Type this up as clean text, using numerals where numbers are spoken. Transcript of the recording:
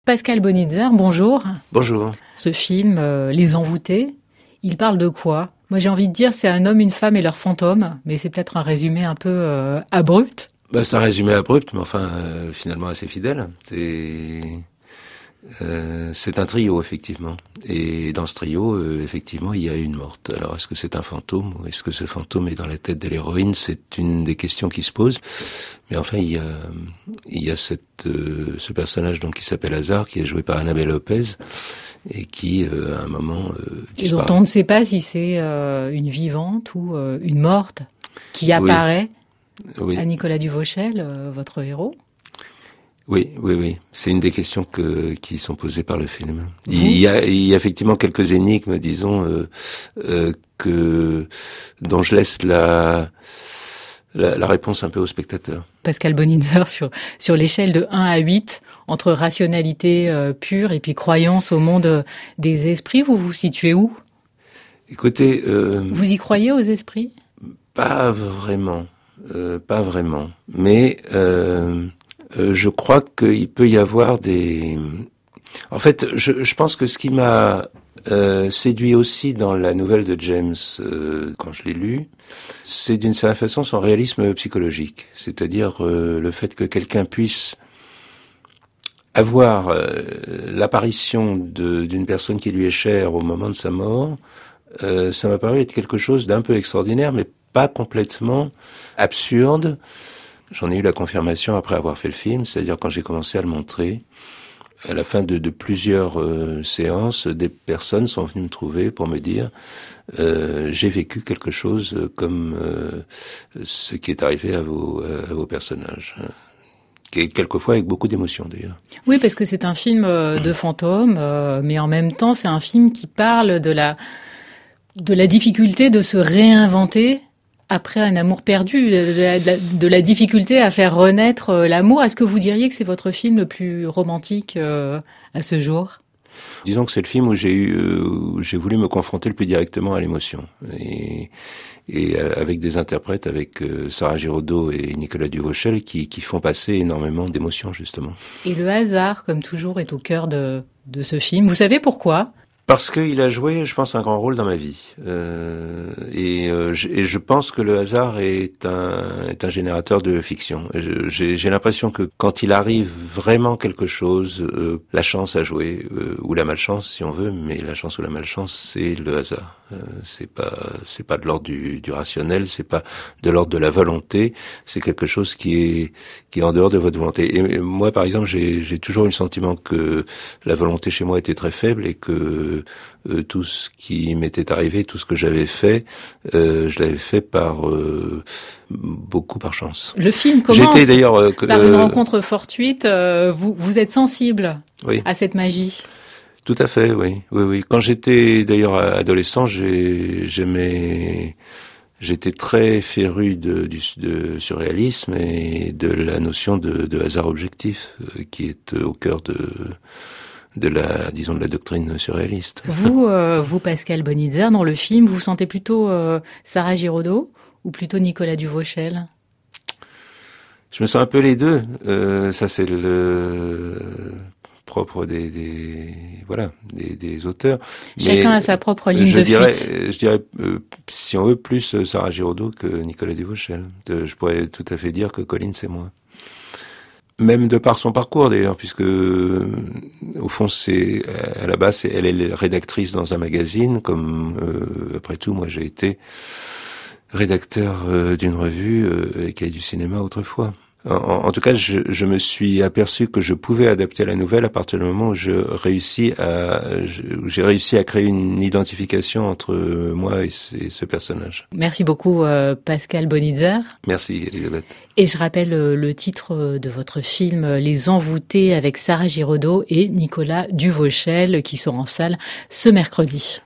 Pascal Bonitzer, bonjour. Bonjour. Ce film, Les Envoûtés, il parle de quoi ? Moi j'ai envie de dire c'est un homme, une femme et leurs fantômes, mais c'est peut-être un résumé un peu abrupt. C'est un résumé abrupt, mais finalement assez fidèle. C'est un trio, effectivement. Et dans ce trio, effectivement, il y a une morte. Alors, est-ce que c'est un fantôme ou est-ce que ce fantôme est dans la tête de l'héroïne ? C'est une des questions qui se posent. Mais enfin, il y a ce personnage donc qui s'appelle Hazard, qui est joué par Annabelle Lopez, et qui, à un moment, disparaît. Et dont on ne sait pas si c'est une vivante ou une morte qui apparaît à Nicolas Duvauchel, votre héros. Oui. C'est une des questions qui sont posées par le film. Il y a effectivement quelques énigmes, disons, dont je laisse la réponse un peu au spectateur. Pascal Bonitzer, sur l'échelle de 1 à 8, entre rationalité pure et puis croyance au monde des esprits, vous vous situez où ? Écoutez... vous y croyez aux esprits ? Pas vraiment. Mais... je crois qu'il peut y avoir des... En fait, je pense que ce qui m'a séduit aussi dans la nouvelle de James, quand je l'ai lu, c'est d'une certaine façon son réalisme psychologique. C'est-à-dire le fait que quelqu'un puisse avoir l'apparition d'une personne qui lui est chère au moment de sa mort. Ça m'a paru être quelque chose d'un peu extraordinaire, mais pas complètement absurde. J'en ai eu la confirmation après avoir fait le film, c'est-à-dire quand j'ai commencé à le montrer. À la fin de plusieurs séances, des personnes sont venues me trouver pour me dire j'ai vécu quelque chose comme ce qui est arrivé à vos personnages. Quelquefois avec beaucoup d'émotion d'ailleurs. Oui, parce que c'est un film de fantômes, mais en même temps c'est un film qui parle de la difficulté de se réinventer après un amour perdu, de la difficulté à faire renaître l'amour. Est-ce que vous diriez que c'est votre film le plus romantique à ce jour ? Disons que c'est le film où j'ai voulu me confronter le plus directement à l'émotion. Et avec des interprètes, avec Sarah Giraudot et Nicolas Duvauchel, qui font passer énormément d'émotions, justement. Et le hasard, comme toujours, est au cœur de ce film. Vous savez pourquoi ? Parce qu'il a joué, je pense, un grand rôle dans ma vie. Et je pense que le hasard est un générateur de fiction. J'ai l'impression que quand il arrive vraiment quelque chose, la chance a joué, ou la malchance, si on veut, mais la chance ou la malchance, c'est le hasard. C'est pas de l'ordre du rationnel, c'est pas de l'ordre de la volonté, c'est quelque chose qui est en dehors de votre volonté. Et moi, par exemple, j'ai toujours eu le sentiment que la volonté chez moi était très faible et que tout ce qui m'était arrivé, tout ce que j'avais fait, je l'avais fait beaucoup par chance. Le film commence par une rencontre fortuite. Vous êtes sensible à cette magie. Tout à fait, oui. Quand j'étais d'ailleurs adolescent, j'étais très féru de surréalisme et de la notion de hasard objectif qui est au cœur de la doctrine surréaliste. Vous, Pascal Bonitzer, dans le film, vous sentez plutôt Sarah Giraudot ou plutôt Nicolas Duvauchel ? Je me sens un peu les deux. Ça, c'est le propre des auteurs. Chacun a sa propre ligne de fuite. Je dirais, si on veut, plus Sarah Giraudot que Nicolas Duvauchel. Je pourrais tout à fait dire que Colline, c'est moi. Même de par son parcours d'ailleurs, puisque au fond à la base elle est rédactrice dans un magazine, comme après tout moi j'ai été rédacteur d'une revue Cahiers du cinéma autrefois. En tout cas, je me suis aperçu que je pouvais adapter la nouvelle à partir du moment où j'ai réussi à créer une identification entre moi et ce personnage. Merci beaucoup Pascal Bonitzer. Merci Elisabeth. Et je rappelle le titre de votre film Les Envoûtés avec Sarah Giraudot et Nicolas Duvauchel qui sera en salle ce mercredi.